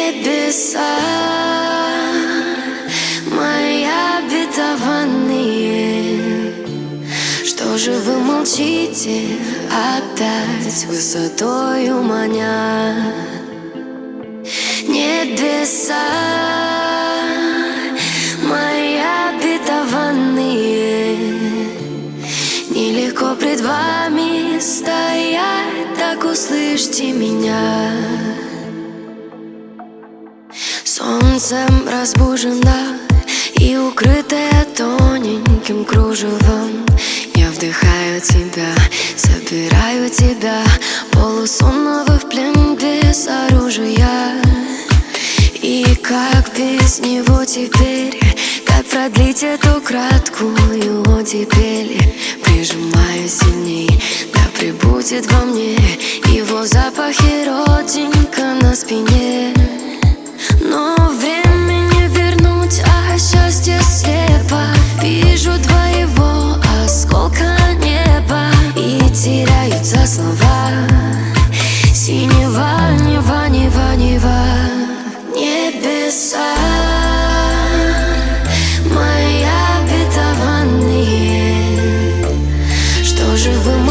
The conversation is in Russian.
Небеса мои обетованные, что же вы молчите, опять высотою маня? Небеса мои обетованные, нелегко пред вами стоять, так услышьте меня. Солнцем разбужена и укрытая тоненьким кружевом, я вдыхаю тебя, собираю тебя, полусонного в плен без оружия. И как без него теперь, как продлить эту краткую оттепель? Прижимаю сильней, да пребудет во мне его запахи родинка на спине. Но время не вернуть, а счастье слепо. Вижу твоего осколка неба, и теряются слова. Синева, нева, нева, нева. Небеса мои обетованные, что же вы